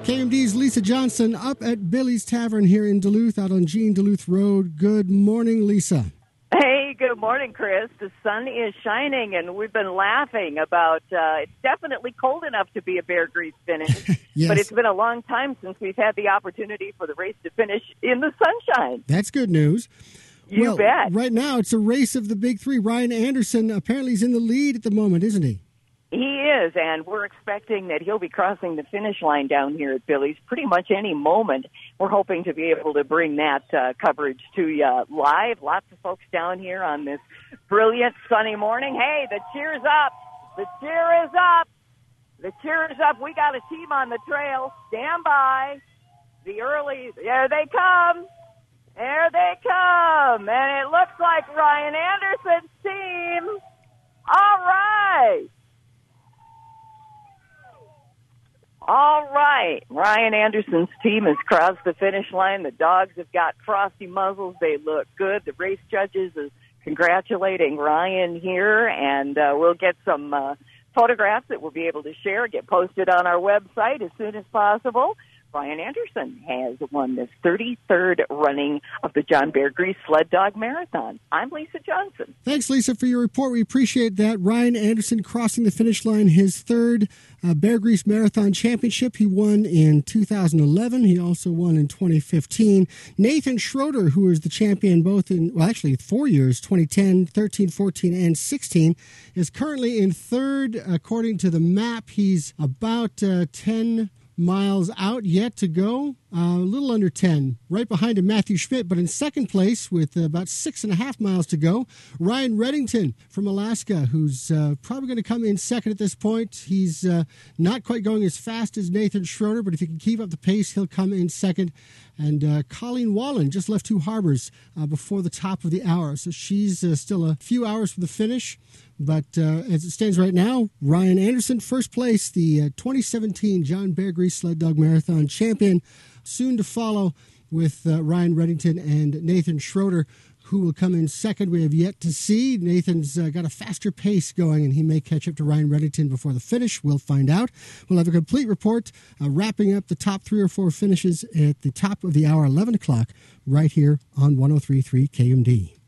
KMD's Lisa Johnson up at Billy's Tavern here in Duluth, out on Jean Duluth Road. Good morning, Lisa. Hey, good morning, Chris. The sun is shining, and we've been laughing about it's definitely cold enough to be a Bear Grease finish, Yes. but it's been a long time since we've had the opportunity for the race to finish in the sunshine. That's good news. You bet. Right now, it's a race of the big three. Ryan Anderson apparently is in the lead at the moment, isn't he? He is, and we're expecting that he'll be crossing the finish line down here at Billy's pretty much any moment. We're hoping to be able to bring that coverage to you live. Lots of folks down here on this brilliant sunny morning. Hey, the cheer's up. The cheer is up. The cheer is up. We got a team on the trail. Stand by. There they come. There they come. And it looks like Ryan Anderson's team. All right. All right. Ryan Anderson's team has crossed the finish line. The dogs have got frosty muzzles. They look good. The race judges is congratulating Ryan here, and we'll get some photographs that we'll be able to share, get posted on our website as soon as possible. Ryan Anderson has won this 33rd running of the John Bear Grease Sled Dog Marathon. I'm Lisa Johnson. Thanks, Lisa, for your report. We appreciate that. Ryan Anderson crossing the finish line, his third Bear Grease Marathon Championship. He won in 2011. He also won in 2015. Nathan Schroeder, who is the champion both in, 4 years, 2010, 13, 14, and 16, is currently in third. According to the map, he's about 10 miles out yet to go, a little under 10. Right behind him, Matthew Schmidt, but in second place with about 6.5 miles to go, Ryan Reddington from Alaska, who's probably going to come in second at this point. He's not quite going as fast as Nathan Schroeder, but if he can keep up the pace, he'll come in second. And Colleen Wallen just left Two Harbors before the top of the hour, so she's still a few hours from the finish. But as it stands right now, Ryan Anderson, first place, the 2017 John Bear Grease Sled Dog Marathon champion, soon to follow with Ryan Reddington and Nathan Schroeder, who will come in second. We have yet to see. Nathan's got a faster pace going, and he may catch up to Ryan Reddington before the finish. We'll find out. We'll have a complete report wrapping up the top 3 or 4 finishes at the top of the hour, 11 o'clock, right here on 103.3 KMD.